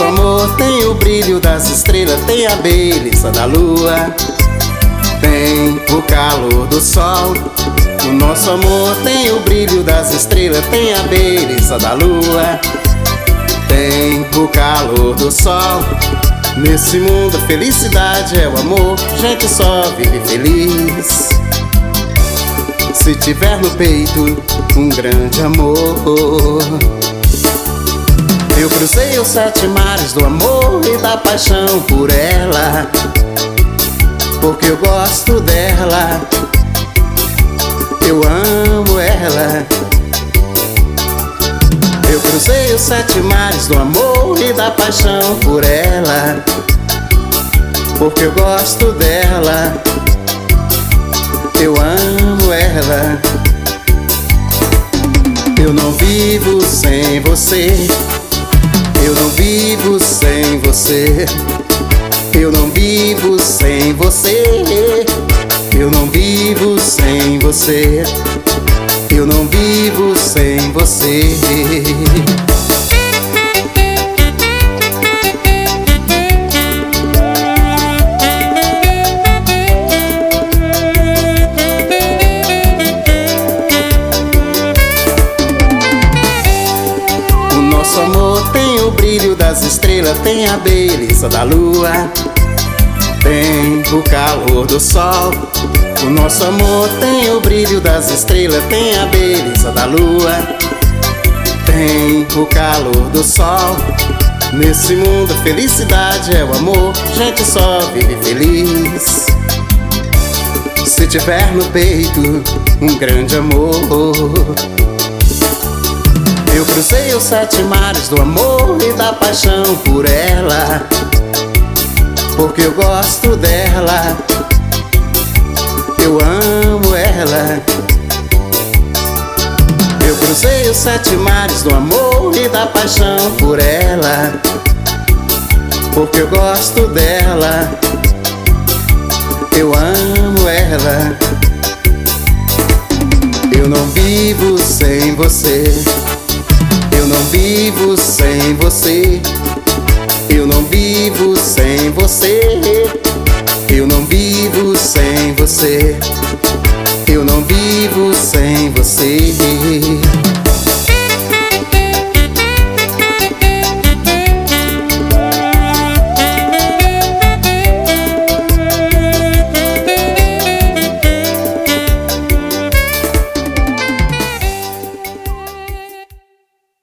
nosso amor tem o brilho das estrelas, tem a beleza da lua, tem o calor do sol. O nosso amor tem o brilho das estrelas, tem a beleza da lua, tem o calor do sol. Nesse mundo a felicidade é o amor, gente só vive feliz se tiver no peito um grande amor. Eu cruzei os 7 mares do amor e da paixão por ela, porque eu gosto dela, eu amo ela. Eu cruzei os 7 mares do amor e da paixão por ela, porque eu gosto dela, eu amo ela. Eu não vivo sem você, eu não vivo sem você, eu não vivo sem você, eu não vivo sem você, eu não vivo sem você. O nosso amor tem o brilho das estrelas, tem a beleza da lua, tem o calor do sol. O nosso amor tem o brilho das estrelas, tem a beleza da lua, tem o calor do sol. Nesse mundo a felicidade é o amor, gente só vive feliz se tiver no peito um grande amor. Eu cruzei os 7 mares do amor e da paixão por ela, porque eu gosto dela, eu amo ela. Eu cruzei os 7 mares do amor e da paixão por ela, porque eu gosto dela, eu amo ela. Eu não vivo sem você, eu não vivo sem você, eu não vivo sem você, eu não vivo sem você, eu não vivo sem você.